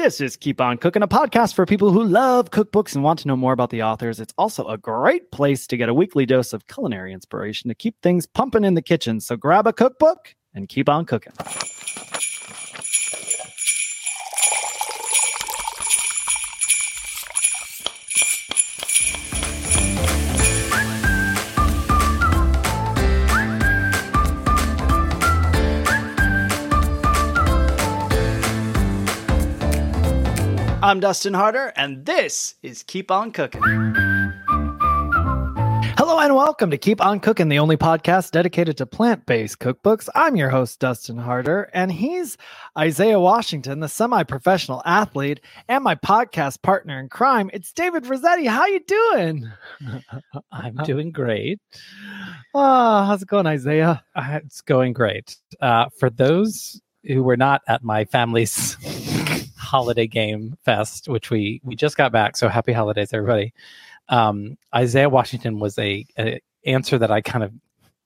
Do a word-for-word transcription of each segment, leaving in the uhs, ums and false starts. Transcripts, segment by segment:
This is Keep On Cooking, a podcast for people who love cookbooks and want to know more about the authors. It's also a great place to get a weekly dose of culinary inspiration to keep things pumping in the kitchen. So grab a cookbook and keep on cooking. I'm Dustin Harder, and this is Keep On Cooking. Hello and welcome to Keep On Cooking, the only podcast dedicated to plant-based cookbooks. I'm your host, Dustin Harder, and he's Isaiah Washington, the semi-professional athlete, and my podcast partner in crime. It's David Rossetti. How you doing? I'm doing great. Oh, how's it going, Isaiah? Uh, it's going great. Uh, for those who were not at my family's holiday game fest, which we we just got back, so happy holidays, everybody. Um, Isaiah Washington was a, a answer that I kind of,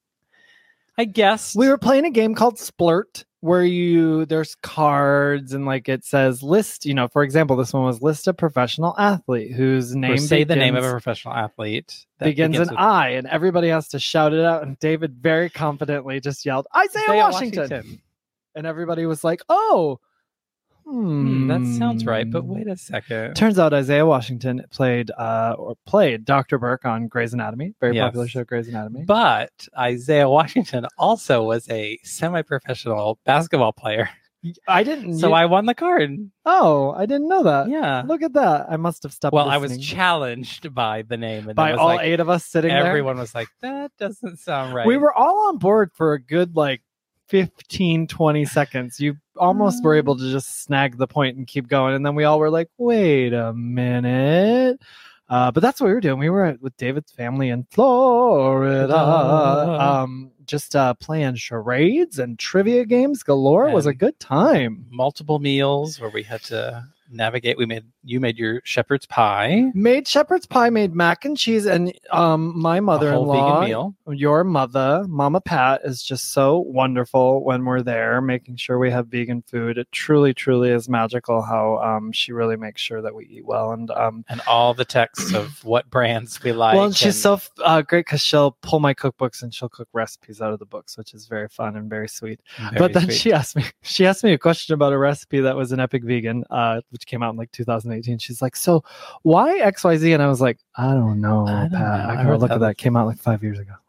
I guess we were playing a game called Splurt, where you there's cards and like it says list. You know, for example, this one was list a professional athlete whose name say begins, the name of a professional athlete that begins, begins an with, I, and everybody has to shout it out. And David very confidently just yelled Isaiah, Isaiah Washington. Washington, and everybody was like, "Oh." Hmm, that sounds right, but wait a second. Turns out Isaiah Washington played uh, or played Doctor Burke on Grey's Anatomy, very yes. popular show, Grey's Anatomy. But Isaiah Washington also was a semi-professional basketball player. I didn't, so you, I won the card. Oh, I didn't know that. Yeah, look at that. I must have stopped. Well, listening. I was challenged by the name, and by was all like, eight of us sitting everyone there. Everyone was like, "That doesn't sound right." We were all on board for a good like fifteen, twenty seconds. You almost were able to just snag the point and keep going. And then we all were like, wait a minute. Uh, but that's what we were doing. We were at, with David's family in Florida, um, just uh, playing charades and trivia games galore. It was a good time. Multiple meals where we had to navigate. We made you made your shepherd's pie. Made shepherd's pie, made mac and cheese, and um, my mother-in-law, vegan meal. Your mother, Mama Pat, is just so wonderful when we're there, making sure we have vegan food. It truly, truly is magical how um, she really makes sure that we eat well, and um, and all the texts of what brands we like. Well, and she's and... so uh, great because she'll pull my cookbooks and she'll cook recipes out of the books, which is very fun and very sweet. Very but then sweet. she asked me, she asked me a question about a recipe that was an epic vegan, uh, which came out in like two thousand eighteen. She's like, so why X Y Z? And I was like, I don't know, I don't Pat. know. I gotta look at that. Came out like five years ago.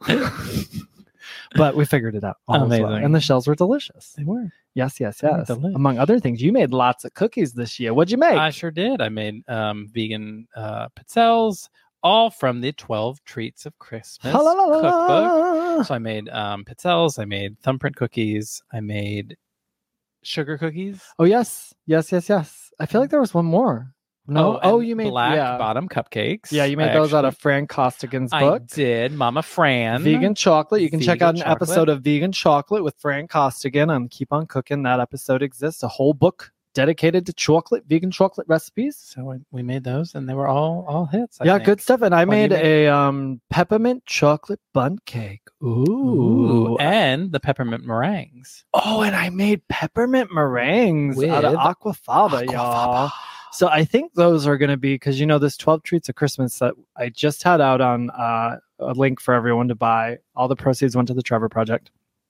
But we figured it out. Amazing. Well. And the shells were delicious. They were. Yes, yes, yes. Among other things, you made lots of cookies this year. What'd you make? I sure did. I made um, vegan uh, pizzelles, all from the twelve Treats of Christmas cookbook. So I made um, pizzelles. I made thumbprint cookies. I made sugar cookies. Oh, yes. Yes, yes, yes. I feel like there was one more. No, oh, oh you made black yeah. bottom cupcakes. Yeah, you made I those actually, out of Fran Costigan's book. I did, Mama Fran. Vegan chocolate. You can Vegan check out an chocolate. episode of Vegan Chocolate with Fran Costigan on Keep On Cooking. That episode exists. A whole book dedicated to chocolate, vegan chocolate recipes. So I, we made those, and they were all all hits. I yeah, think. good stuff. And I what made a um, peppermint chocolate bun cake. Ooh. Ooh, and the peppermint meringues. Oh, and I made peppermint meringues with out of aquafaba, aquafaba. y'all. So I think those are going to be, because, you know, this twelve Treats of Christmas that I just had out on uh, a link for everyone to buy. All the proceeds went to the Trevor Project.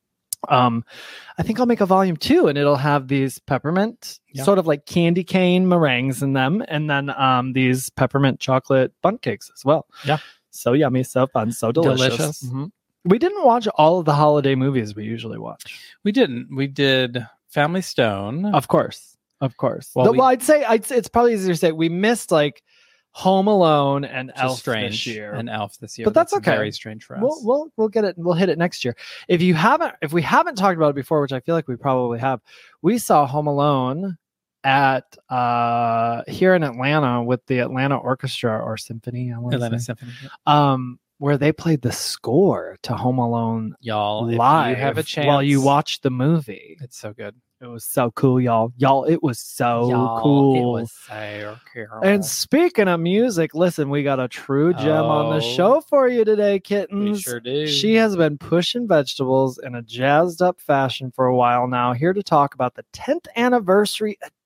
Um, I think I'll make a volume two, and it'll have these peppermint, yeah. sort of like candy cane meringues in them, and then um, these peppermint chocolate bundt cakes as well. Yeah. So yummy, so fun, so delicious. Delicious. Mm-hmm. We didn't watch all of the holiday movies we usually watch. We didn't. We did Family Stone. Of course. Of course. Well, the, we, well I'd say I'd say it's probably easier to say we missed like Home Alone and Elf strange, this year. And Elf this year. But that's, that's okay. Very strange for us. We'll, we'll we'll get it. We'll hit it next year. If you haven't, if we haven't talked about it before, which I feel like we probably have, we saw Home Alone at uh here in Atlanta with the Atlanta Orchestra or Symphony. I want Atlanta say. Symphony. Um. Where they played the score to Home Alone, y'all, live if you have a chance while you watch the movie. It's so good. It was so cool, y'all. Y'all, it was so y'all, cool. It was so cool. And speaking of music, listen, we got a true gem oh, on the show for you today, kittens. We sure do. She has been pushing vegetables in a jazzed up fashion for a while now, here to talk about the tenth anniversary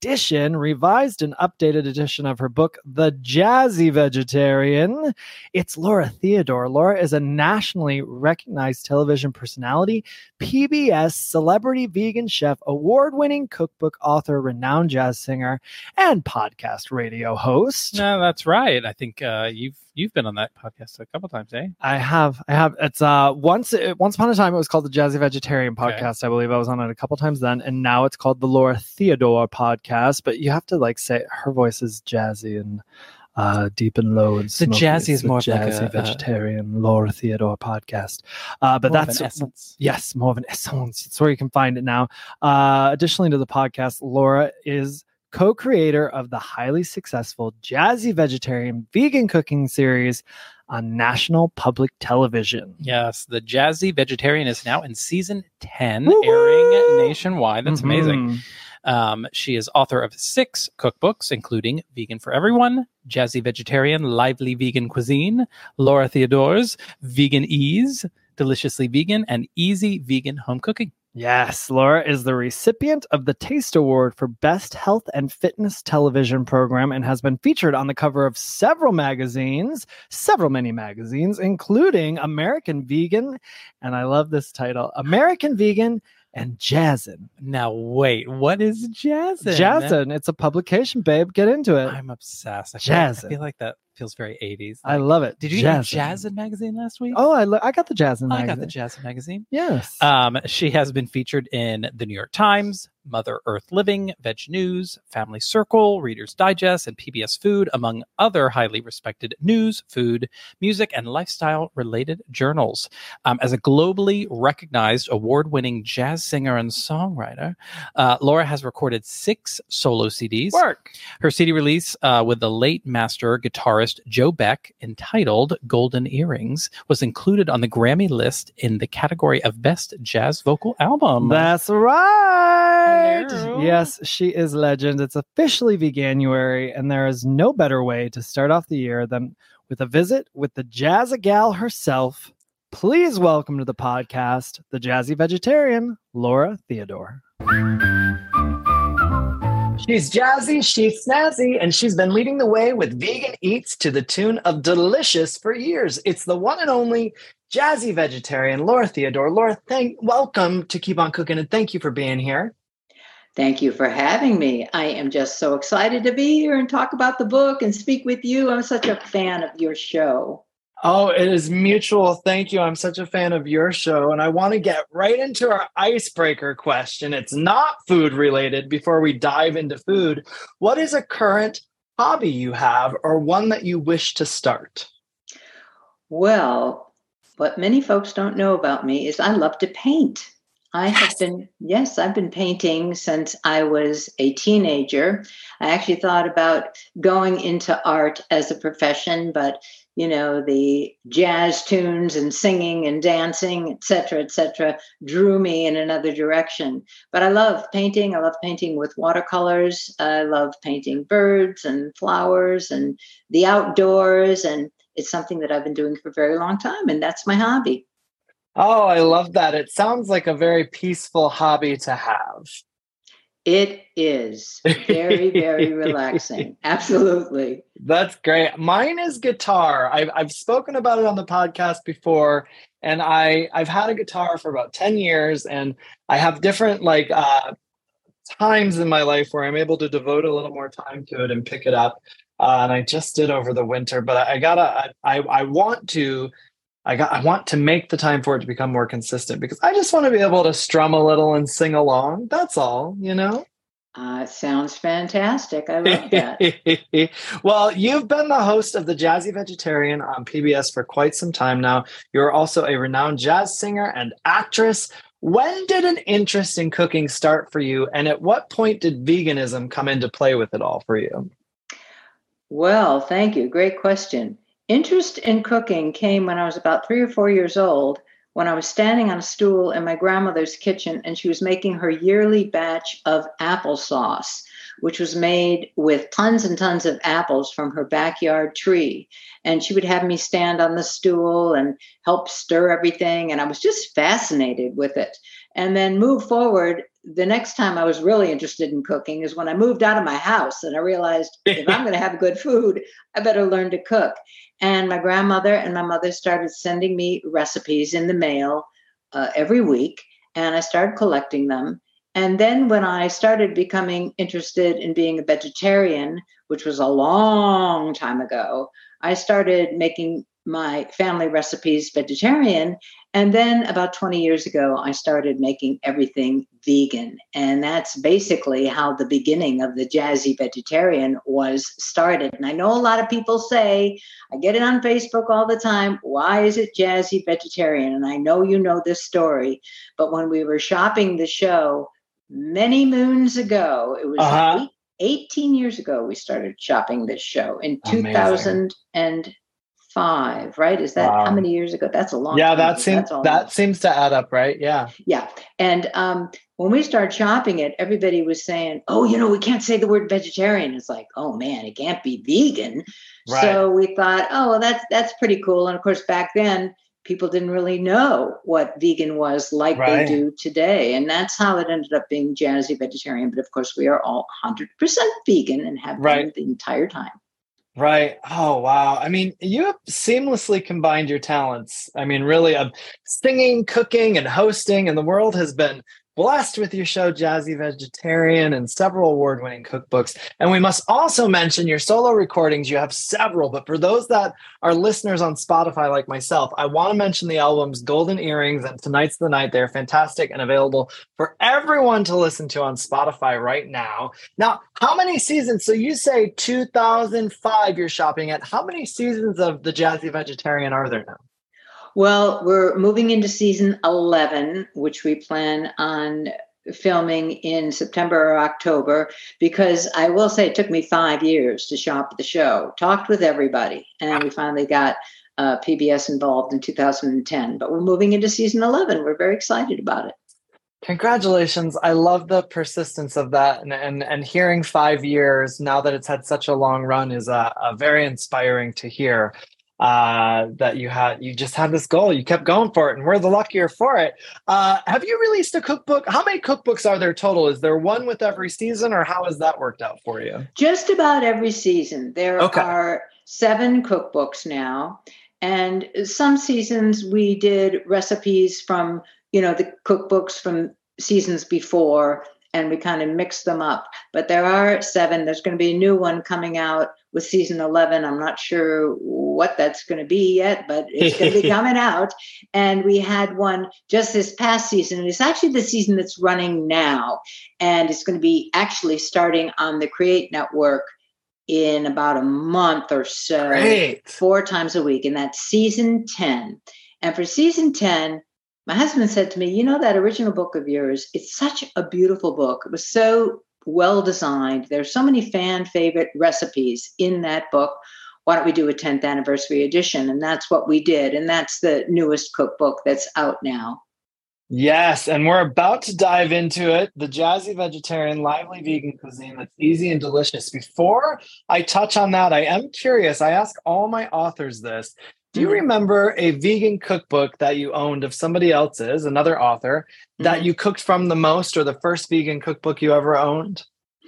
edition, revised and updated edition of her book, The Jazzy Vegetarian. It's Laura Theodore. Laura is a nationally recognized television personality, P B S celebrity vegan chef, award-winning cookbook author, renowned jazz singer, and podcast radio host. No, that's right. I think uh, you've you've been on that podcast a couple times, eh? I have. I have. It's uh once it, once upon a time it was called the Jazzy Vegetarian Podcast. Okay. I believe I was on it a couple times then, and now it's called the Laura Theodore Podcast. But you have to like say her voice is jazzy and uh deep and low and The smoky. jazzy It's is more the of like Jazzy a- Vegetarian Laura Theodore Podcast. Uh, but More of that's an essence. yes, more of an essence. It's where you can find it now. Uh, additionally to the podcast, Laura is co-creator of the highly successful Jazzy Vegetarian vegan cooking series on national public television. Yes, the Jazzy Vegetarian is now in season ten, Woo-woo! airing nationwide. That's amazing. Mhm. Um, she is author of six cookbooks, including Vegan for Everyone, Jazzy Vegetarian, Lively Vegan Cuisine, Laura Theodore's Vegan Ease, Deliciously Vegan, and Easy Vegan Home Cooking. Yes, Laura is the recipient of the Taste Award for Best Health and Fitness Television Program and has been featured on the cover of several magazines, several many magazines, including American Vegan, and I love this title, American Vegan and Jazzin. Now, wait, what is Jazzin? Jazzin, it's a publication, babe. Get into it. I'm obsessed. I feel, like, I Jazzin. feel like that feels very eighties. I Like, love it. did you get Jazzin. Jazzin magazine last week? Oh, I, lo- I got the Jazzin I magazine. got the Jazzin magazine. Yes. Um, she has been featured in the New York Times, Mother Earth Living, Veg News, Family Circle, Reader's Digest, and P B S Food, among other highly respected news, food, music, and lifestyle-related journals. Um, as a globally recognized award-winning jazz singer and songwriter, uh, Laura has recorded six solo C Ds. Work. Her C D release uh, with the late master guitarist Joe Beck, entitled Golden Earrings, was included on the Grammy list in the category of Best Jazz Vocal Album. That's right. Hello. Yes, she is legend. It's officially Veganuary, and there is no better way to start off the year than with a visit with the Jazzy Gal herself. Please welcome to the podcast, the Jazzy Vegetarian, Laura Theodore. She's jazzy, she's snazzy, and she's been leading the way with vegan eats to the tune of delicious for years. It's the one and only Jazzy Vegetarian, Laura Theodore. Laura, thank, welcome to Keep On Cooking, and thank you for being here. Thank you for having me. I am just so excited to be here and talk about the book and speak with you. I'm such a fan of your show. Oh, it is mutual. Thank you. I'm such a fan of your show. And I want to get right into our icebreaker question. It's not food related before we dive into food. What is a current hobby you have or one that you wish to start? Well, what many folks don't know about me is I love to paint. I have Yes. been, yes, I've been painting since I was a teenager. I actually thought about going into art as a profession, but you know, the jazz tunes and singing and dancing, et cetera, et cetera, drew me in another direction. But I love painting. I love painting with watercolors. I love painting birds and flowers and the outdoors. And it's something that I've been doing for a very long time. And that's my hobby. Oh, I love that. It sounds like a very peaceful hobby to have. It is very, very relaxing. Absolutely. That's great. Mine is guitar. I've I've spoken about it on the podcast before, and I I've had a guitar for about ten years, and I have different like uh, times in my life where I'm able to devote a little more time to it and pick it up. Uh, and I just did over the winter, but I, I gotta I I want to. I got. I want to make the time for it to become more consistent because I just want to be able to strum a little and sing along. That's all, you know. Uh, sounds fantastic. I love that. Well, you've been the host of the Jazzy Vegetarian on P B S for quite some time now. You're also a renowned jazz singer and actress. When did an interest in cooking start for you, and at what point did veganism come into play with it all for you? Well, thank you. Great question. Interest in cooking came when I was about three or four years old, when I was standing on a stool in my grandmother's kitchen, and she was making her yearly batch of applesauce, which was made with tons and tons of apples from her backyard tree. And she would have me stand on the stool and help stir everything. And I was just fascinated with it. And then move forward, the next time I was really interested in cooking is when I moved out of my house and I realized if I'm going to have good food, I better learn to cook. And my grandmother and my mother started sending me recipes in the mail uh, every week, and I started collecting them. And then when I started becoming interested in being a vegetarian, which was a long time ago, I started making my family recipes vegetarian. And then about twenty years ago, I started making everything vegan. And that's basically how the beginning of the Jazzy Vegetarian was started. And I know a lot of people say, I get it on Facebook all the time, why is it Jazzy Vegetarian? And I know you know this story, but when we were shopping the show many moons ago, it was Uh-huh. eight, eighteen years ago, we started shopping this show in Amazing. two thousand five, right? Is that Wow. how many years ago? That's a long Yeah, time that ago. seems That's all that seems to add up, right? Yeah. Yeah. And um, when we started shopping it, everybody was saying, oh, you know, we can't say the word vegetarian. It's like, oh, man, it can't be vegan. Right. So we thought, oh, well, that's that's pretty cool. And of course, back then, people didn't really know what vegan was like Right. they do today. And that's how it ended up being Jazzy Vegetarian. But of course, we are all one hundred percent vegan and have Right. been the entire time. Right. Oh, wow. I mean, you have seamlessly combined your talents. I mean, really, of singing, cooking, and hosting, and the world has been blessed with your show, Jazzy Vegetarian, and several award-winning cookbooks. And we must also mention your solo recordings. You have several, but for those that are listeners on Spotify like myself, I want to mention the albums Golden Earrings and Tonight's the Night. They're fantastic and available for everyone to listen to on Spotify right now. Now, how many seasons? So you say two thousand five you're shopping at. How many seasons of the Jazzy Vegetarian are there now? Well, we're moving into season eleven, which we plan on filming in September or October, because I will say it took me five years to shop the show, talked with everybody, and we finally got uh, P B S involved in two thousand ten. But we're moving into season eleven. We're very excited about it. Congratulations. I love the persistence of that. And and, and hearing five years now that it's had such a long run is uh, uh, very inspiring to hear. Uh, that you had, you just had this goal, you kept going for it, and we're the luckier for it. Uh, have you released a cookbook? How many cookbooks are there total? Is there one with every season, or how has that worked out for you? Just about every season. There Okay. are seven cookbooks now, and some seasons we did recipes from, you know, the cookbooks from seasons before, and we kind of mixed them up. But there are seven. There's going to be a new one coming out with season eleven. I'm not sure what that's going to be yet, but it's going to be coming out. And we had one just this past season. And it's actually the season that's running now. And it's going to be actually starting on the Create Network in about a month or so. Great. Four times a week. And that's season ten. And for season ten, my husband said to me, you know, that original book of yours, it's such a beautiful book. It was so well designed. There's so many fan favorite recipes in that book. Why don't we do a tenth anniversary edition? And that's what we did. And that's the newest cookbook that's out now. Yes, and we're about to dive into it. The Jazzy Vegetarian Lively Vegan Cuisine that's easy and delicious. Before I touch on that, I am curious. I ask all my authors this. Do you remember a vegan cookbook that you owned of somebody else's, another author, that Mm-hmm. you cooked from the most, or the first vegan cookbook you ever owned?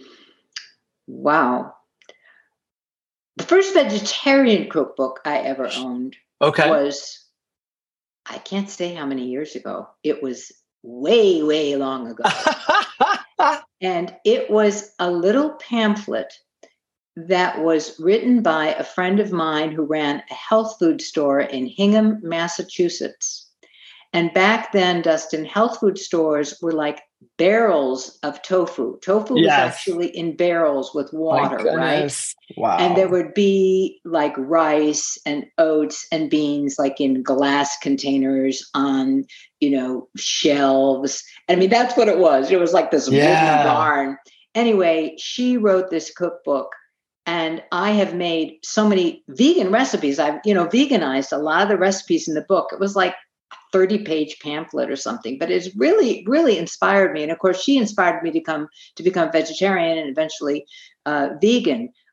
Wow. The first vegetarian cookbook I ever owned Okay. was, I can't say how many years ago. It was way, way long ago. And it was a little pamphlet that was written by a friend of mine who ran a health food store in Hingham, Massachusetts. And back then, Dustin, health food stores were like barrels of tofu. Tofu was Yes. actually in barrels with water, My right? goodness. Wow. And there would be like rice and oats and beans like in glass containers on, you know, shelves. I mean, that's what it was. It was like this Yeah. wooden barn. Anyway, she wrote this cookbook. And I have made so many vegan recipes. I've, you know, veganized a lot of the recipes in the book. It was like a thirty page pamphlet or something, but it's really, really inspired me. And of course, she inspired me to come to become vegetarian and eventually uh, vegan.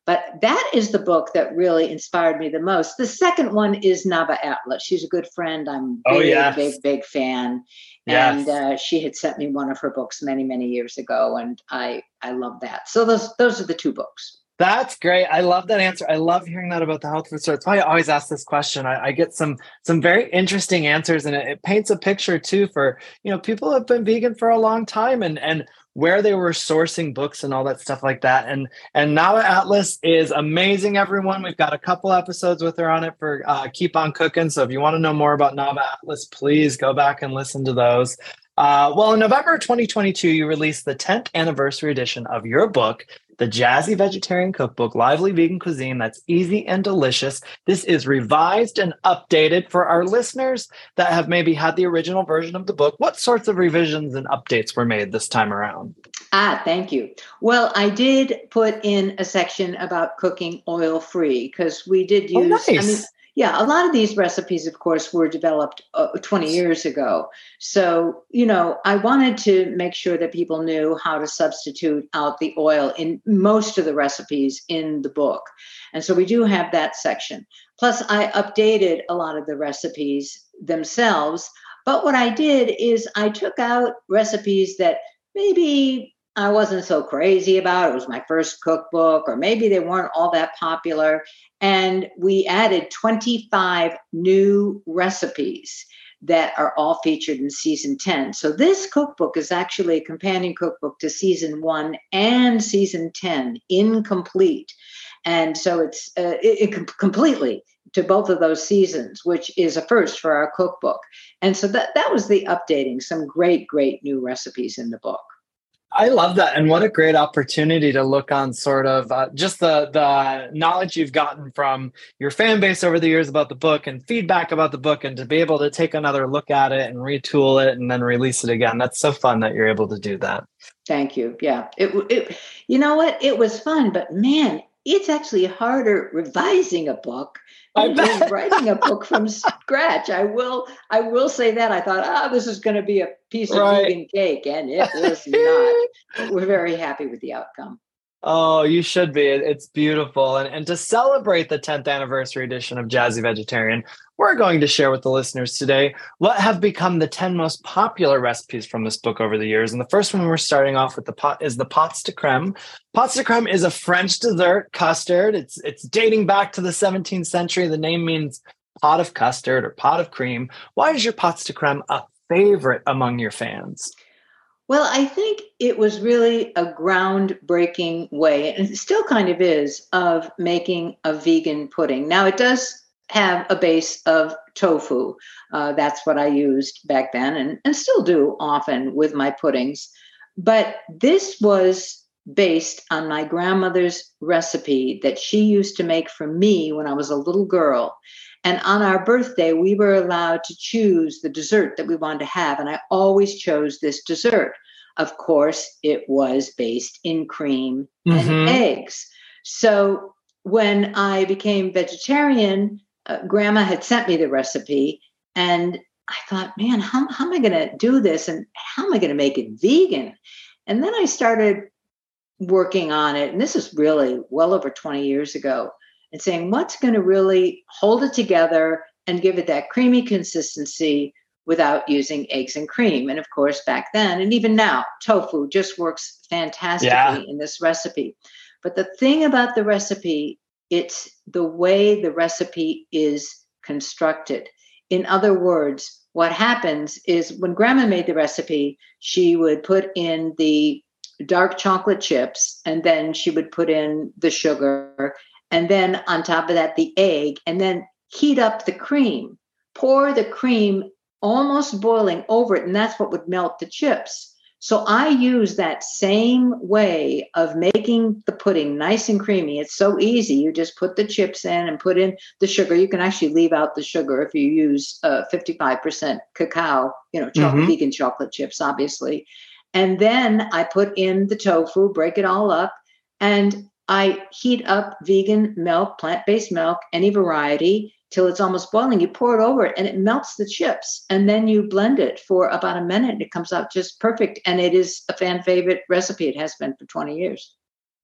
But that is the book that really inspired me the most. The second one is Nava Atlas. She's a good friend. I'm a big, Oh, yes. big, big fan. Yes. And uh, she had sent me one of her books many, many years ago. And I, I love that. So those, those are the two books. That's great. I love that answer. I love hearing that about the health food store. It's why I always ask this question. I, I get some some very interesting answers, and it, it paints a picture too for, you know, people who have been vegan for a long time and and where they were sourcing books and all that stuff like that. And and Nava Atlas is amazing, everyone. We've got a couple episodes with her on it for uh, Keep On Cooking. So if you want to know more about Nava Atlas, please go back and listen to those. Uh, well, in November twenty twenty-two, you released the tenth anniversary edition of your book, The Jazzy Vegetarian Cookbook, Lively Vegan Cuisine That's Easy and Delicious. This is revised and updated for our listeners that have maybe had the original version of the book. What sorts of revisions and updates were made this time around? Ah, thank you. Well, I did put in a section about cooking oil-free because we did use, Oh, nice. I mean, yeah, a lot of these recipes, of course, were developed uh, twenty years ago. So, you know, I wanted to make sure that people knew how to substitute out the oil in most of the recipes in the book. And so we do have that section. Plus, I updated a lot of the recipes themselves. But what I did is I took out recipes that maybe I wasn't so crazy about. It was my first cookbook, or maybe they weren't all that popular. And we added twenty-five new recipes that are all featured in season ten. So this cookbook is actually a companion cookbook to season one and season ten, incomplete. And so it's uh, it, it completely to both of those seasons, which is a first for our cookbook. And so that, that was the updating, some great, great new recipes in the book. I love that. And what a great opportunity to look on sort of uh, just the, the knowledge you've gotten from your fan base over the years about the book and feedback about the book, and to be able to take another look at it and retool it and then release it again. That's so fun that you're able to do that. Thank you. Yeah. It, it, you know what? It was fun, but man, it's actually harder revising a book than writing a book from scratch. I will, I will say that. I thought, oh, this is going to be a piece of right. vegan cake, and it was not. But we're very happy with the outcome. Oh, you should be. It's beautiful. And, and to celebrate the tenth anniversary edition of Jazzy Vegetarian, we're going to share with the listeners today what have become the ten most popular recipes from this book over the years. And the first one we're starting off with the pot is the Pâtes de crème. Pâtes de crème is a French dessert custard. It's, it's dating back to the seventeenth century. The name means pot of custard or pot of cream. Why is your Pâtes de crème a favorite among your fans? Well, I think it was really a groundbreaking way, and it still kind of is, of making a vegan pudding. Now, it does have a base of tofu. Uh, that's what I used back then, and, and still do often with my puddings. But this was based on my grandmother's recipe that she used to make for me when I was a little girl. And on our birthday, we were allowed to choose the dessert that we wanted to have. And I always chose this dessert. Of course, it was based in cream mm-hmm. and eggs. So when I became vegetarian, uh, Grandma had sent me the recipe. And I thought, man, how, how am I going to do this? And how am I going to make it vegan? And then I started working on it. And this is really well over twenty years ago. And saying what's going to really hold it together and give it that creamy consistency without using eggs and cream. And of course, back then, and even now, tofu just works fantastically yeah. in this recipe. But the thing about the recipe, it's the way the recipe is constructed. In other words, what happens is when Grandma made the recipe, she would put in the dark chocolate chips, and then she would put in the sugar, and then on top of that, the egg, and then heat up the cream, pour the cream almost boiling over it. And that's what would melt the chips. So I use that same way of making the pudding nice and creamy. It's so easy. You just put the chips in and put in the sugar. You can actually leave out the sugar if you use uh, fifty-five percent cacao, you know, chocolate, mm-hmm. vegan chocolate chips, obviously. And then I put in the tofu, break it all up, and I heat up vegan milk, plant-based milk, any variety, till it's almost boiling. You pour it over it and it melts the chips. And then you blend it for about a minute and it comes out just perfect. And it is a fan favorite recipe. It has been for twenty years.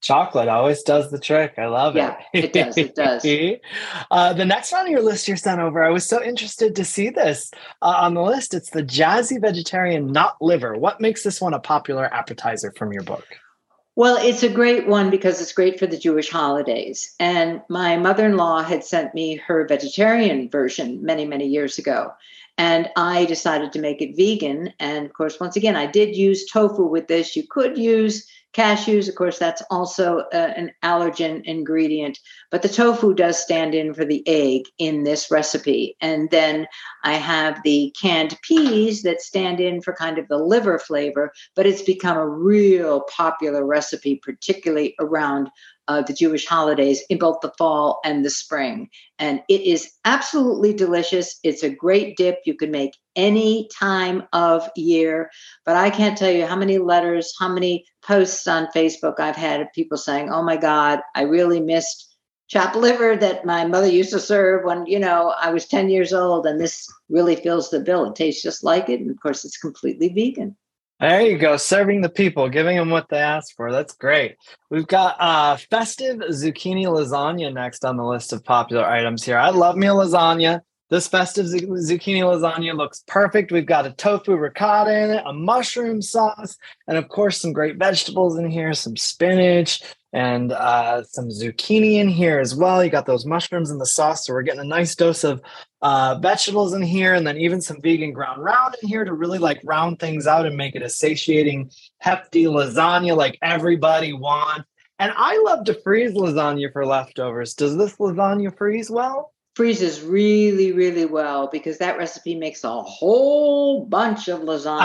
Chocolate always does the trick. I love Yeah, it. it does. It does. uh, the next one on your list you're sent over, I was so interested to see this uh, on the list. It's the Jazzy Vegetarian Knot Liver. What makes this one a popular appetizer from your book? Well, it's a great one because it's great for the Jewish holidays. And my mother-in-law had sent me her vegetarian version many, many years ago. And I decided to make it vegan. And of course, once again, I did use tofu with this. You could use cashews. Of course, that's also uh, an allergen ingredient. But the tofu does stand in for the egg in this recipe. And then I have the canned peas that stand in for kind of the liver flavor. But it's become a real popular recipe, particularly around uh, the Jewish holidays in both the fall and the spring. And it is absolutely delicious. It's a great dip you can make any time of year. But I can't tell you how many letters, how many posts on Facebook I've had of people saying, oh my God, I really missed chopped liver that my mother used to serve when, you know, I was ten years old, and this really fills the bill. It tastes just like it. And of course, it's completely vegan. There you go. Serving the people, giving them what they asked for. That's great. We've got uh, festive zucchini lasagna next on the list of popular items here. I love me a lasagna. This festive z- zucchini lasagna looks perfect. We've got a tofu ricotta in it, a mushroom sauce, and of course, some great vegetables in here, some spinach, and uh, some zucchini in here as well. You got those mushrooms in the sauce, so we're getting a nice dose of uh, vegetables in here, and then even some vegan ground round in here to really like round things out and make it a satiating, hefty lasagna like everybody wants. And I love to freeze lasagna for leftovers. Does this lasagna freeze well? Freezes really, really well because that recipe makes a whole bunch of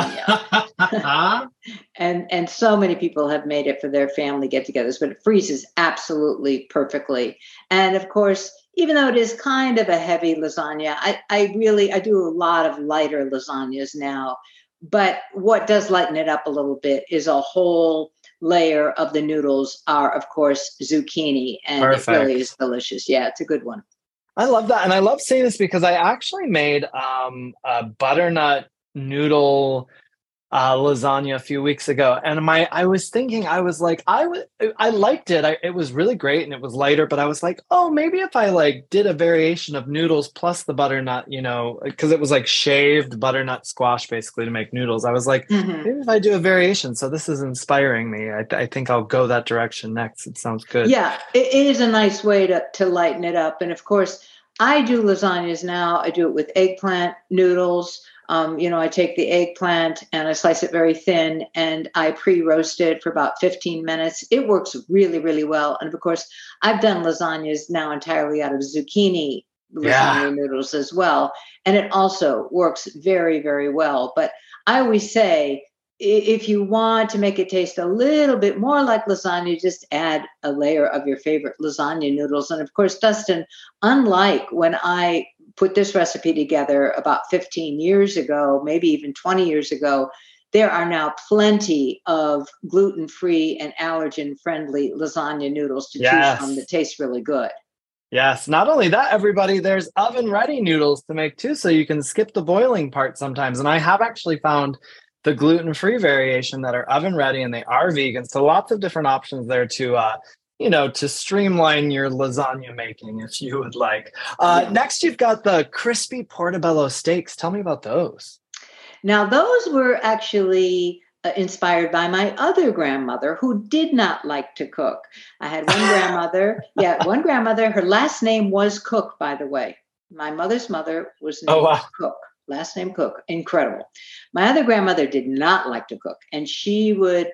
lasagna. and and so many people have made it for their family get-togethers, but it freezes absolutely perfectly. And of course, even though it is kind of a heavy lasagna, I, I really, I do a lot of lighter lasagnas now. But what does lighten it up a little bit is a whole layer of the noodles are, of course, zucchini. And Perfect. It really is delicious. Yeah, it's a good one. I love that. And I love seeing this because I actually made um, a butternut noodle uh, lasagna a few weeks ago. And my, I was thinking, I was like, I w- I liked it. I, it was really great and it was lighter, but I was like, oh, maybe if I like did a variation of noodles plus the butternut, you know, because it was like shaved butternut squash basically to make noodles. I was like, mm-hmm. maybe if I do a variation. So this is inspiring me. I, I think I'll go that direction next. It sounds good. Yeah, it is a nice way to, to lighten it up. And of course, I do lasagnas now. I do it with eggplant noodles. Um, you know, I take the eggplant and I slice it very thin and I pre-roast it for about fifteen minutes. It works really, really well. And of course, I've done lasagnas now entirely out of zucchini lasagna yeah. noodles as well. And it also works very, very well. But I always say, if you want to make it taste a little bit more like lasagna, just add a layer of your favorite lasagna noodles. And of course, Dustin, unlike when I put this recipe together about fifteen years ago, maybe even twenty years ago, there are now plenty of gluten-free and allergen-friendly lasagna noodles to yes. choose from that taste really good. Yes. Not only that, everybody, there's oven-ready noodles to make too, so you can skip the boiling part sometimes. And I have actually found the gluten-free variation that are oven-ready and they are vegan. So lots of different options there to uh, you know, to streamline your lasagna making if you would like. Uh, yeah. Next, you've got the crispy portobello steaks. Tell me about those. Now, those were actually uh, inspired by my other grandmother who did not like to cook. I had one grandmother. Yeah, one grandmother. Her last name was Cook, by the way. My mother's mother was named oh, wow. Cook. Last name Cook. Incredible. My other grandmother did not like to cook, and she would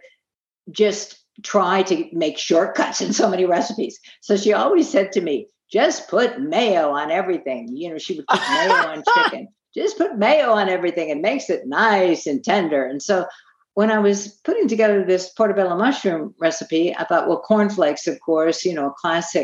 just try to make shortcuts in so many recipes. So she always said to me, just put mayo on everything. You know, she would put mayo on chicken. Just put mayo on everything. It makes it nice and tender. And so when I was putting together this portobello mushroom recipe, I thought, well, cornflakes, of course, you know, classic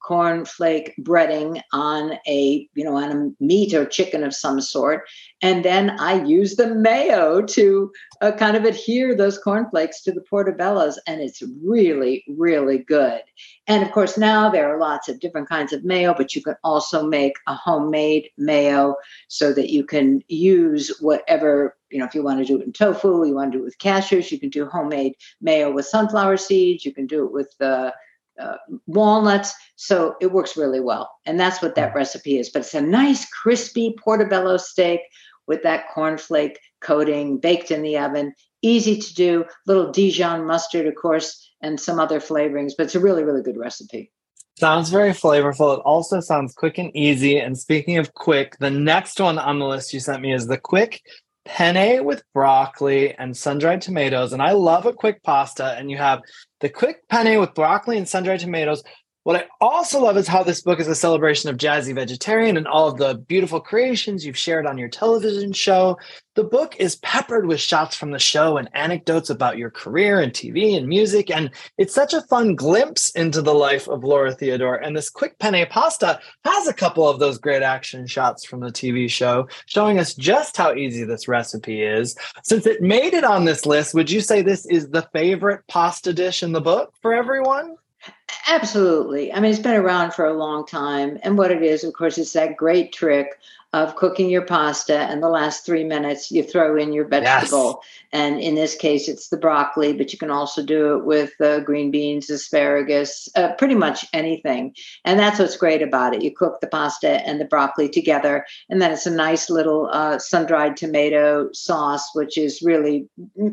cornflake breading on a, you know, on a meat or chicken of some sort. And then I use the mayo to uh, kind of adhere those cornflakes to the portobellos. And it's really, really good. And of course, now there are lots of different kinds of mayo, but you can also make a homemade mayo so that you can use whatever, you know, if you want to do it in tofu, you want to do it with cashews, you can do homemade mayo with sunflower seeds, you can do it with uh, uh, walnuts. So it works really well. And that's what that recipe is. But it's a nice, crispy portobello steak with that cornflake coating, baked in the oven, easy to do, little Dijon mustard, of course, and some other flavorings. But it's a really, really good recipe. Sounds very flavorful. It also sounds quick and easy. And speaking of quick, the next one on the list you sent me is the quick penne with broccoli and sun-dried tomatoes. And I love a quick pasta. And you have the quick penne with broccoli and sun-dried tomatoes. What I also love is how this book is a celebration of Jazzy Vegetarian and all of the beautiful creations you've shared on your television show. The book is peppered with shots from the show and anecdotes about your career in T V and music. And it's such a fun glimpse into the life of Laura Theodore. And this quick penne pasta has a couple of those great action shots from the T V show, showing us just how easy this recipe is. Since it made it on this list, would you say this is the favorite pasta dish in the book for everyone? Absolutely. I mean, it's been around for a long time. And what it is, of course, it's that great trick of cooking your pasta, and the last three minutes you throw in your vegetable. Yes. And in this case, it's the broccoli, but you can also do it with uh, green beans, asparagus, uh, pretty much anything. And that's what's great about it. You cook the pasta and the broccoli together, and then it's a nice little uh, sun-dried tomato sauce, which is really,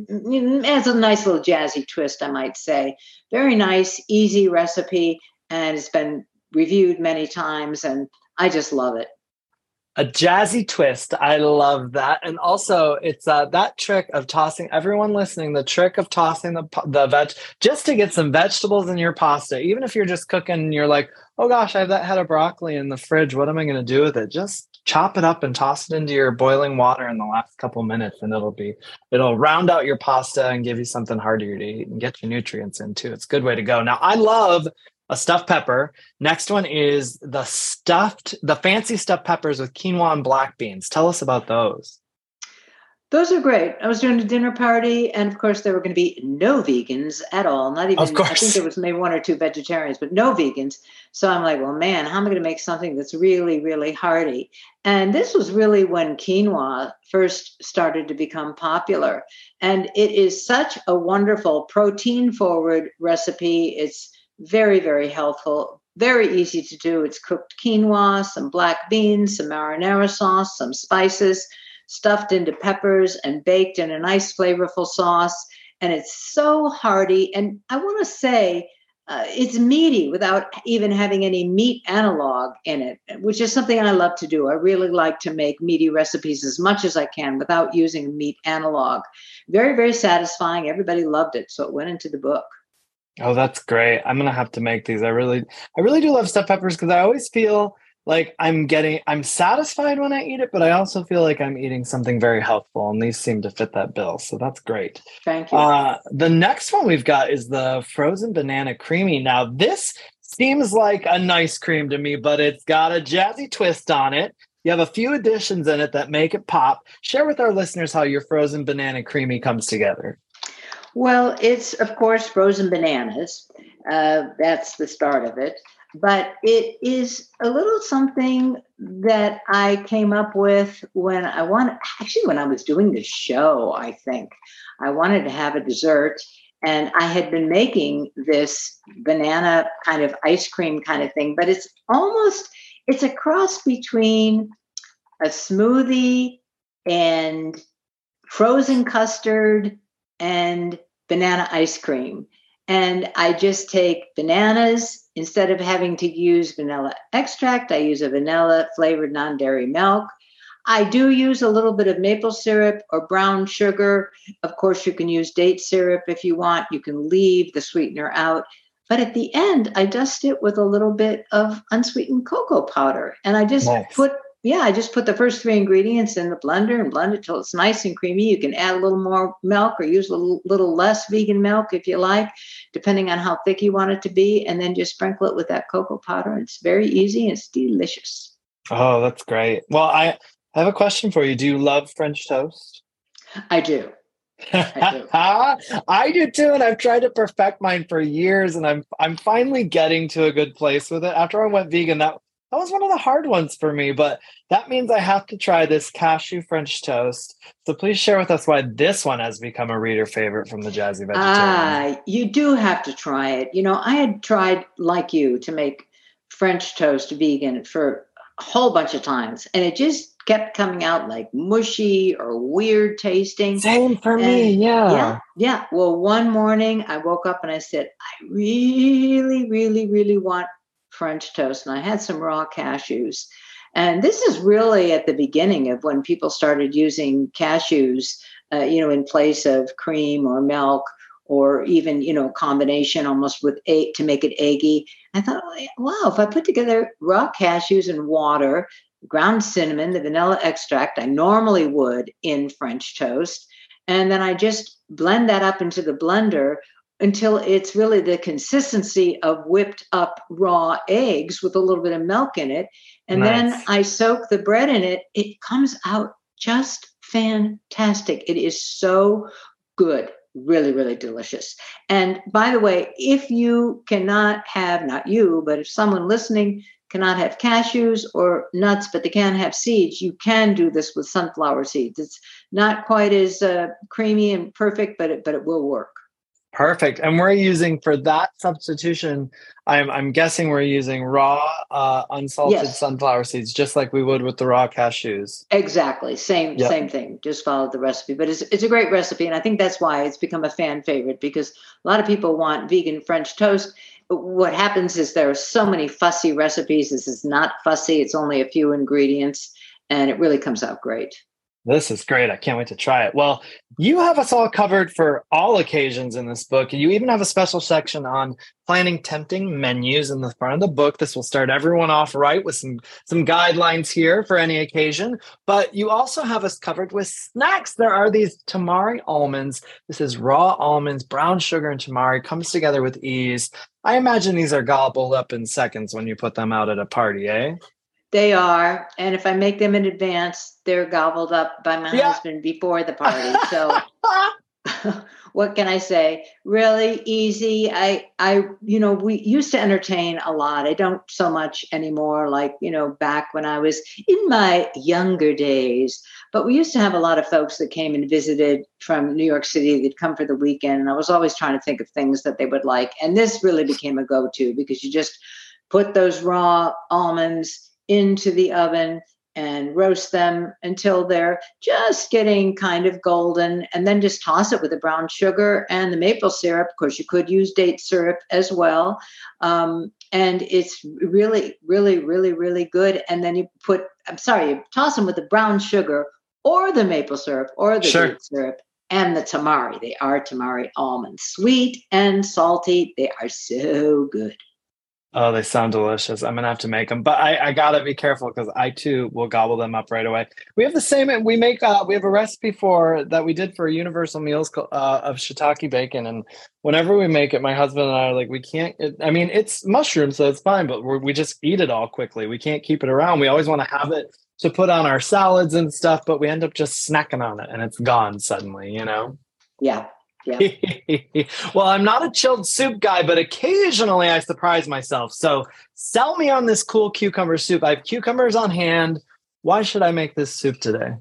adds a nice little jazzy twist, I might say. Very nice, easy recipe, and it's been reviewed many times, and I just love it. A jazzy twist. I love that. And also it's uh, that trick of tossing, everyone listening, the trick of tossing the the veg, just to get some vegetables in your pasta. Even if you're just cooking and you're like, oh gosh, I have that head of broccoli in the fridge. What am I going to do with it? Just chop it up and toss it into your boiling water in the last couple minutes. And it'll be, it'll round out your pasta and give you something heartier to eat and get your nutrients in too. It's a good way to go. Now, I love a stuffed pepper. Next one is the stuffed, the fancy stuffed peppers with quinoa and black beans. Tell us about those. Those are great. I was doing a dinner party, and of course there were going to be no vegans at all. Not even, of course. I think there was maybe one or two vegetarians, but no vegans. So I'm like, well, man, how am I going to make something that's really, really hearty? And this was really when quinoa first started to become popular. And it is such a wonderful protein-forward recipe. It's very, very healthful, very easy to do. It's cooked quinoa, some black beans, some marinara sauce, some spices, stuffed into peppers and baked in a nice flavorful sauce. And it's so hearty. And I want to say uh, it's meaty without even having any meat analog in it, which is something I love to do. I really like to make meaty recipes as much as I can without using a meat analog. Very, very satisfying. Everybody loved it. So it went into the book. Oh, that's great. I'm going to have to make these. I really, I really do love stuffed peppers because I always feel like I'm getting, I'm satisfied when I eat it, but I also feel like I'm eating something very healthful, and these seem to fit that bill. So that's great. Thank you. Uh, the next one we've got is the frozen banana creamy. Now, this seems like a nice cream to me, but it's got a jazzy twist on it. You have a few additions in it that make it pop. Share with our listeners how your frozen banana creamy comes together. Well, it's, of course, frozen bananas. Uh, that's the start of it. But it is a little something that I came up with when I wanted, actually, when I was doing the show, I think. I wanted to have a dessert, and I had been making this banana kind of ice cream kind of thing, but it's almost, it's a cross between a smoothie and frozen custard and banana ice cream. And I just take bananas. Instead of having to use vanilla extract, I use a vanilla flavored non-dairy milk. I do use a little bit of maple syrup or brown sugar. Of course, you can use date syrup if you want. You can leave the sweetener out. But at the end, I dust it with a little bit of unsweetened cocoa powder. And I just nice. put yeah, I just put the first three ingredients in the blender and blend it till it's nice and creamy. You can add a little more milk or use a little, little less vegan milk if you like, depending on how thick you want it to be. And then just sprinkle it with that cocoa powder. It's very easy and it's delicious. Oh, that's great. Well, I have a question for you. Do you love French toast? I do. I do. I do too, and I've tried to perfect mine for years, and I'm I'm finally getting to a good place with it. After I went vegan, that that was one of the hard ones for me, but that means I have to try this cashew French toast. So please share with us why this one has become a reader favorite from the Jazzy Vegetarian. Ah, you do have to try it. You know, I had tried, like you, to make French toast vegan for a whole bunch of times, and it just kept coming out like mushy or weird tasting. Same for and me, yeah. Yeah, yeah. Well, one morning I woke up and I said, I really, really, really want French toast. And I had some raw cashews. And this is really at the beginning of when people started using cashews, uh, you know, in place of cream or milk, or even, you know, combination almost with egg to make it eggy. I thought, wow, if I put together raw cashews and water, ground cinnamon, the vanilla extract, I normally would in French toast. And then I just blend that up into the blender until it's really the consistency of whipped up raw eggs with a little bit of milk in it. And nice. Then I soak the bread in it. It comes out just fantastic. It is so good. Really, really delicious. And by the way, if you cannot have, not you, but if someone listening cannot have cashews or nuts, but they can have seeds, you can do this with sunflower seeds. It's not quite as uh, creamy and perfect, but it, but it will work. Perfect. And we're using, for that substitution, I'm I'm guessing we're using raw, uh, unsalted yes. sunflower seeds, just like we would with the raw cashews. Exactly. Same yep. same thing. Just follow the recipe. But it's, it's a great recipe. And I think that's why it's become a fan favorite, because a lot of people want vegan French toast. What happens is there are so many fussy recipes. This is not fussy. It's only a few ingredients, and it really comes out great. This is great. I can't wait to try it. Well, you have us all covered for all occasions in this book. You even have a special section on planning tempting menus in the front of the book. This will start everyone off right with some, some guidelines here for any occasion. But you also have us covered with snacks. There are these tamari almonds. This is raw almonds, brown sugar, and tamari. Comes together with ease. I imagine these are gobbled up in seconds when you put them out at a party, eh? They are. And if I make them in advance, they're gobbled up by my yeah. husband before the party. So what can I say? Really easy. I, I, you know, we used to entertain a lot. I don't so much anymore, like, you know, back when I was in my younger days. But we used to have a lot of folks that came and visited from New York City. They'd come for the weekend. And I was always trying to think of things that they would like. And this really became a go-to, because you just put those raw almonds into the oven and roast them until they're just getting kind of golden, and then just toss it with the brown sugar and the maple syrup. Of course, you could use date syrup as well. Um, and it's really, really, really, really good. And then you put, I'm sorry, you toss them with the brown sugar or the maple syrup or the sure. date syrup and the tamari. They are tamari almonds, sweet and salty. They are so good. Oh, they sound delicious. I'm going to have to make them, but I, I got to be careful, because I too will gobble them up right away. We have the same, we make, uh, we have a recipe for that we did for Universal Meals uh, of shiitake bacon. And whenever we make it, my husband and I are like, we can't, it, I mean, it's mushroom, so it's fine, but we're, we just eat it all quickly. We can't keep it around. We always want to have it to put on our salads and stuff, but we end up just snacking on it and it's gone suddenly, you know? Yeah. Yeah. Well, I'm not a chilled soup guy, but occasionally I surprise myself. So sell me on this cool cucumber soup. I have cucumbers on hand. Why should I make this soup today?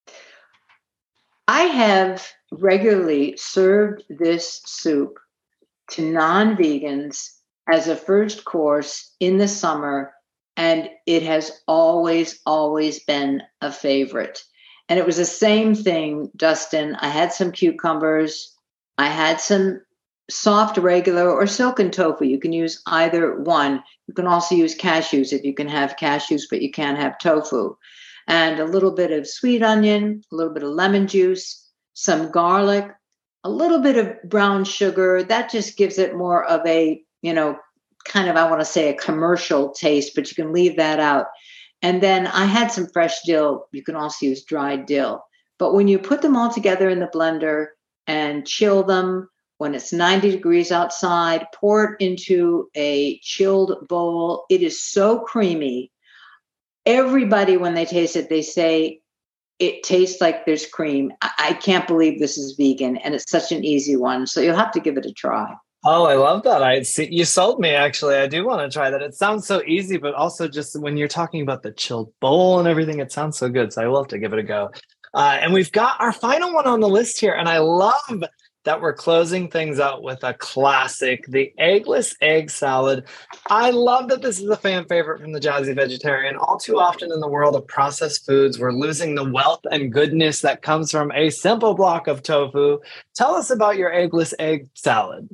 I have regularly served this soup to non-vegans as a first course in the summer, and it has always, always been a favorite. And it was the same thing, Dustin. I had some cucumbers. I had some soft, regular, or silken tofu. You can use either one. You can also use cashews if you can have cashews, but you can't have tofu. And a little bit of sweet onion, a little bit of lemon juice, some garlic, a little bit of brown sugar. That just gives it more of a, you know, kind of, I want to say a commercial taste, but you can leave that out. And then I had some fresh dill. You can also use dried dill. But when you put them all together in the blender and chill them, when it's ninety degrees outside, pour it into a chilled bowl. It is so creamy. Everybody, when they taste it, they say, it tastes like there's cream. I, I can't believe this is vegan, and it's such an easy one. So you'll have to give it a try. Oh, I love that. I see you sold me. Actually, I do want to try that. It sounds so easy, but also just when you're talking about the chilled bowl and everything, it sounds so good. So I will have to give it a go. Uh, and we've got our final one on the list here, and I love that we're closing things out with a classic, the eggless egg salad. I love that this is a fan favorite from the Jazzy Vegetarian. All too often in the world of processed foods, we're losing the wealth and goodness that comes from a simple block of tofu. Tell us about your eggless egg salad.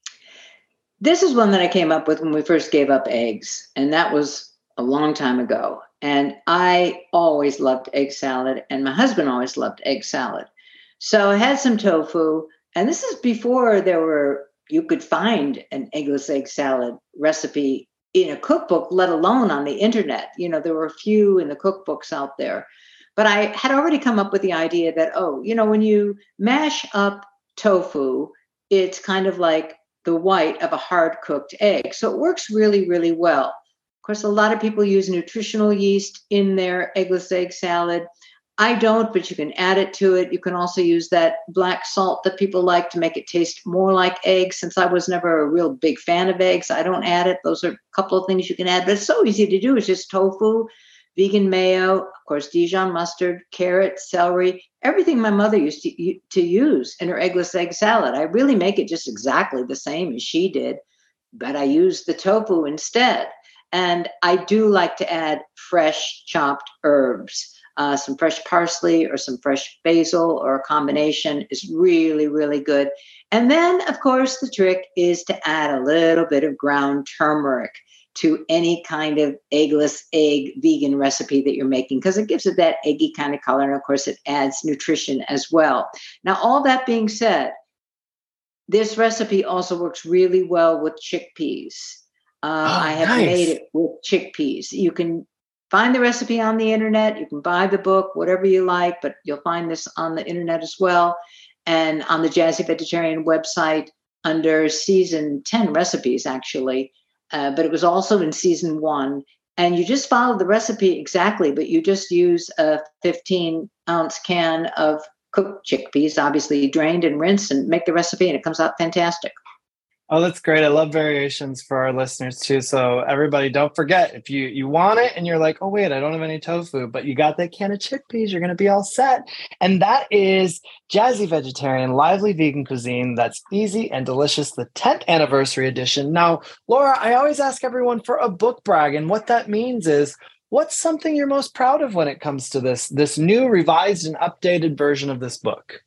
This is one that I came up with when we first gave up eggs, and that was a long time ago. And I always loved egg salad, and my husband always loved egg salad. So I had some tofu. And this is before there were, you could find an eggless egg salad recipe in a cookbook, let alone on the internet. You know, there were a few in the cookbooks out there. But I had already come up with the idea that, oh, you know, when you mash up tofu, it's kind of like the white of a hard cooked egg. So it works really, really well. Of course, a lot of people use nutritional yeast in their eggless egg salad. I don't, but you can add it to it. You can also use that black salt that people like to make it taste more like eggs. Since I was never a real big fan of eggs, I don't add it. Those are a couple of things you can add, but it's so easy to do. It's just tofu, vegan mayo, of course, Dijon mustard, carrot, celery, everything my mother used to, to use in her eggless egg salad. I really make it just exactly the same as she did, but I use the tofu instead. And I do like to add fresh chopped herbs. Uh, some fresh parsley or some fresh basil or a combination is really, really good. And then, of course, the trick is to add a little bit of ground turmeric to any kind of eggless egg vegan recipe that you're making, because it gives it that eggy kind of color. And of course, it adds nutrition as well. Now, all that being said, this recipe also works really well with chickpeas. Uh, oh, I have nice. made it with chickpeas. You can find the recipe on the internet. You can buy the book, whatever you like, but you'll find this on the internet as well. And on the Jazzy Vegetarian website under season ten recipes, actually. Uh, but it was also in season one. And you just follow the recipe exactly, but you just use a fifteen ounce can of cooked chickpeas, obviously drained and rinsed, and make the recipe, and it comes out fantastic. Oh, that's great. I love variations for our listeners too. So everybody, don't forget, if you, you want it and you're like, oh, wait, I don't have any tofu, but you got that can of chickpeas, you're going to be all set. And that is Jazzy Vegetarian, Lively Vegan Cuisine. That's easy and delicious, the tenth anniversary edition. Now, Laura, I always ask everyone for a book brag. And what that means is, what's something you're most proud of when it comes to this, this new revised and updated version of this book?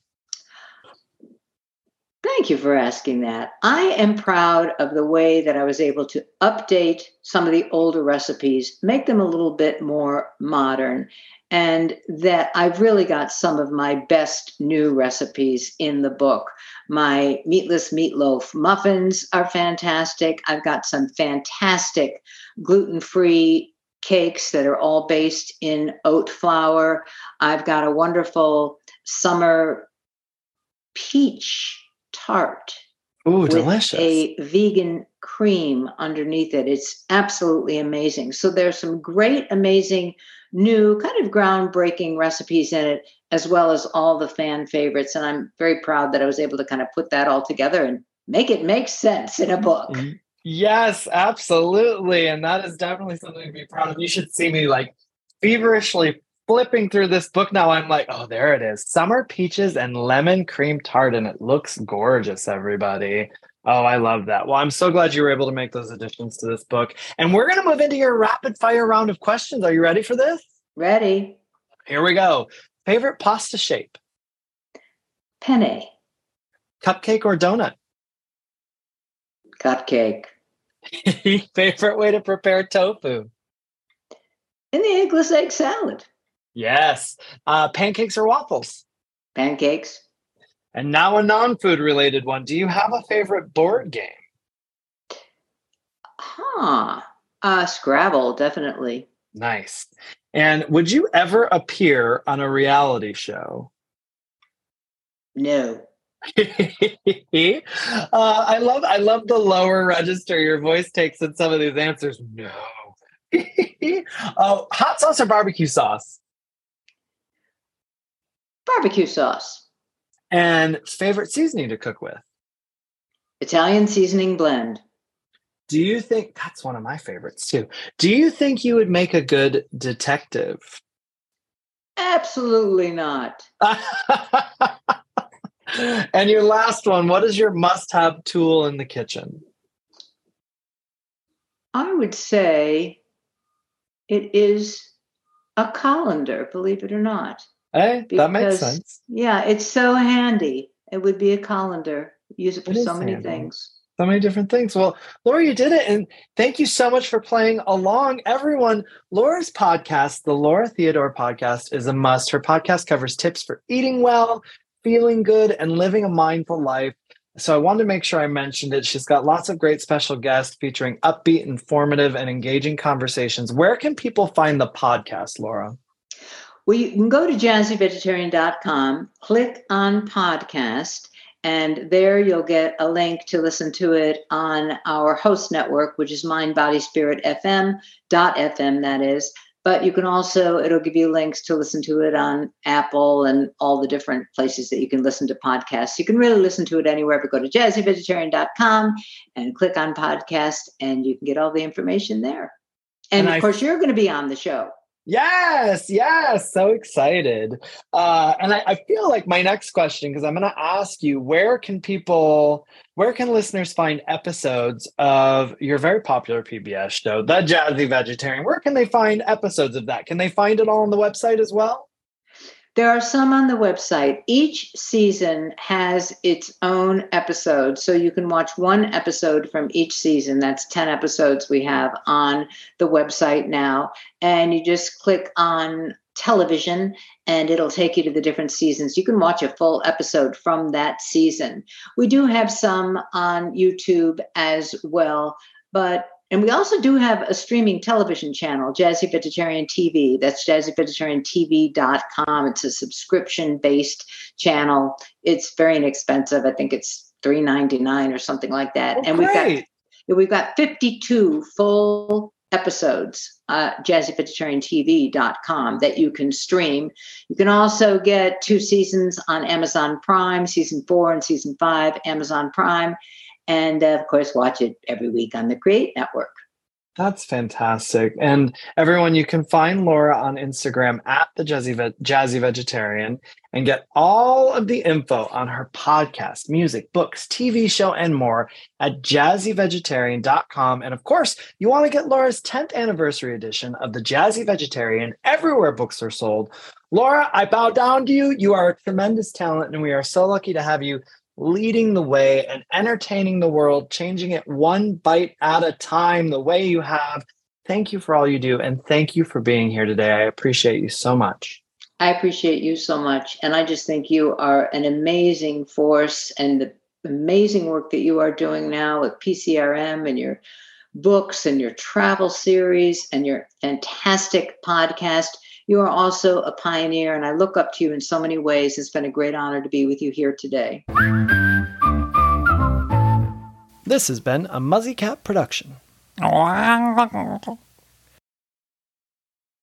Thank you for asking that. I am proud of the way that I was able to update some of the older recipes, make them a little bit more modern, and that I've really got some of my best new recipes in the book. My meatless meatloaf muffins are fantastic. I've got some fantastic gluten-free cakes that are all based in oat flour. I've got a wonderful summer peach tart. Ooh, with delicious. A vegan cream underneath it. It's absolutely amazing. So there's some great, amazing, new, kind of groundbreaking recipes in it, as well as all the fan favorites. And I'm very proud that I was able to kind of put that all together and make it make sense in a book. Yes, absolutely. And that is definitely something to be proud of. You should see me like feverishly flipping through this book now. I'm like, oh, there it is. Summer peaches and lemon cream tart. And it looks gorgeous, everybody. Oh, I love that. Well, I'm so glad you were able to make those additions to this book. And we're going to move into your rapid fire round of questions. Are you ready for this? Ready. Here we go. Favorite pasta shape? Penne. Cupcake or donut? Cupcake. Favorite way to prepare tofu? In the eggless egg salad. Yes. Uh, pancakes or waffles? Pancakes. And now a non-food related one. Do you have a favorite board game? Huh. Uh, Scrabble, definitely. Nice. And would you ever appear on a reality show? No. uh, I love I love the lower register your voice takes in some of these answers. No. Oh, hot sauce or barbecue sauce? Barbecue sauce. And favorite seasoning to cook with? Italian seasoning blend. Do you think that's one of my favorites too? Do you think you would make a good detective? Absolutely not. And your last one, what is your must-have tool in the kitchen? I would say it is a colander, believe it or not. Hey, that makes Because, sense. yeah, it's so handy. It would be a colander. Use it for It is so many handy. things. So many different things. Well, Laura, you did it. And thank you so much for playing along. Everyone, Laura's podcast, the Laura Theodore Podcast, is a must. Her podcast covers tips for eating well, feeling good, and living a mindful life. So I wanted to make sure I mentioned it. She's got lots of great special guests featuring upbeat, informative, and engaging conversations. Where can people find the podcast, Laura? Well, you can go to jazzy vegetarian dot com, click on podcast, and there you'll get a link to listen to it on our host network, which is Mind, Body, Spirit F M, dot F M, that is. But you can also, it'll give you links to listen to it on Apple and all the different places that you can listen to podcasts. You can really listen to it anywhere, but go to jazzy vegetarian dot com and click on podcast, and you can get all the information there. And, And of I- course, you're going to be on the show. Yes, yes, so excited. Uh, and I, I feel like my next question, because I'm going to ask you, where can people, where can listeners find episodes of your very popular P B S show, The Jazzy Vegetarian? Where can they find episodes of that? Can they find it all on the website as well? There are some on the website. Each season has its own episode. So you can watch one episode from each season. That's ten episodes we have on the website now. And you just click on television and it'll take you to the different seasons. You can watch a full episode from that season. We do have some on YouTube as well, but and we also do have a streaming television channel, Jazzy Vegetarian T V. That's jazzy vegetarian T V dot com. It's a subscription-based channel. It's very inexpensive. I think it's three ninety-nine or something like that. Oh, and we've great. got we've got fifty-two full episodes, uh, jazzy vegetarian T V dot com, that you can stream. You can also get two seasons on Amazon Prime, season four and season five, Amazon Prime. And, uh, of course, watch it every week on the Create Network. That's fantastic. And everyone, you can find Laura on Instagram at the Jazzy, Ve- Jazzy Vegetarian and get all of the info on her podcast, music, books, T V show, and more at jazzy vegetarian dot com. And of course, you want to get Laura's tenth anniversary edition of the Jazzy Vegetarian everywhere books are sold. Laura, I bow down to you. You are a tremendous talent, and we are so lucky to have you leading the way and entertaining the world, changing it one bite at a time the way you have. Thank you for all you do. And thank you for being here today. I appreciate you so much. I appreciate you so much. And I just think you are an amazing force, and the amazing work that you are doing now with P C R M and your books and your travel series and your fantastic podcast. You are also a pioneer, and I look up to you in so many ways. It's been a great honor to be with you here today. This has been a Muzzy Cat production.